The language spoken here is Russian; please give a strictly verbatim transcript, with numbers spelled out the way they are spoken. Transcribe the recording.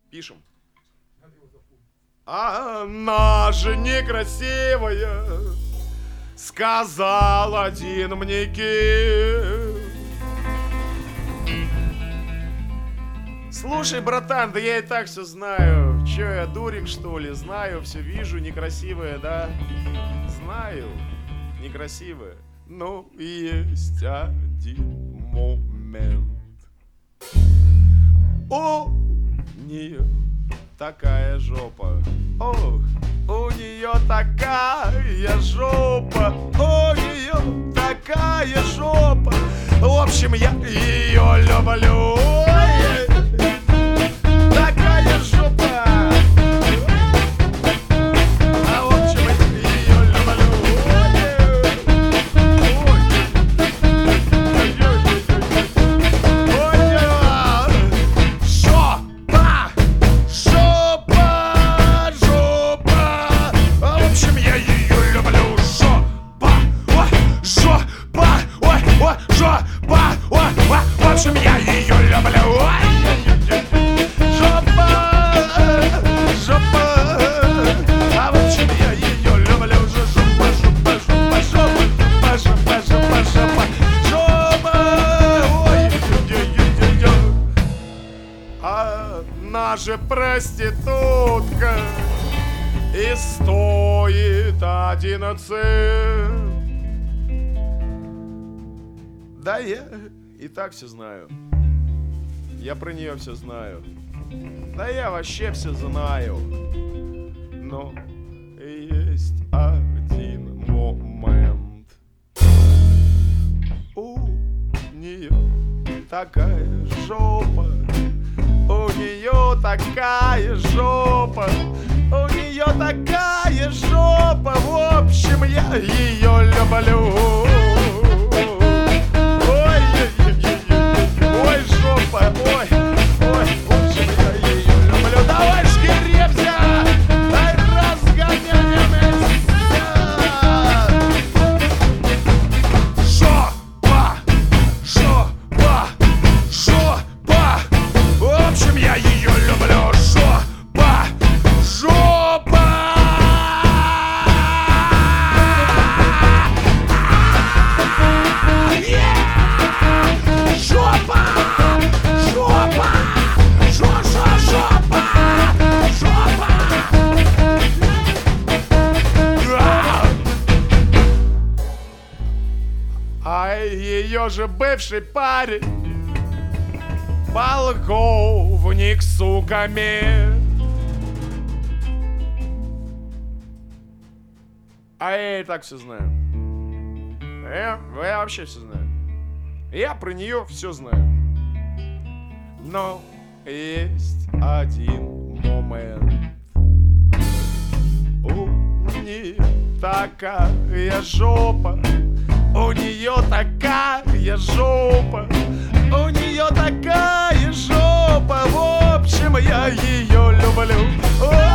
Пишем. Она же некрасивая, сказал один мне кит. Слушай, братан, да я и так все знаю. Че, я дурик, что ли? Знаю, все вижу, некрасивая, да? Знаю, некрасивая. Но есть один момент. У нее такая жопа. Ох, у нее такая жопа. У нее такая жопа. В общем, я ее люблю. Такая жопа. А в общем, я ее люблю. Жопа, жопа, жопа. А в общем, я ее люблю. Жопа, ой, жопа, ой, ой, жопа, ой, ой. В общем, я ее люблю. Она же проститутка и стоит одиннадцать. Да я и так все знаю. Я про нее все знаю. Да я вообще все знаю. Но есть один момент. У нее такая жопа. У нее такая жопа. У нее такая жопа. В общем, я ее люблю. Ой, ой, жопа, ой, ой, в общем, я ее люблю. Давай, шкеребся, дай разгоняемся. Жопа, жопа, жопа. В общем, я ее люблю. Жопа, жопа. Жопа, жопа, жопа, жопа, жопа. А ее же бывший парень полковник с суками. А я и так все знаю. Я, я вообще все знаю. Я про нее все знаю. Но есть один момент. У нее такая жопа. У нее такая жопа. У нее такая жопа. В общем, я ее люблю.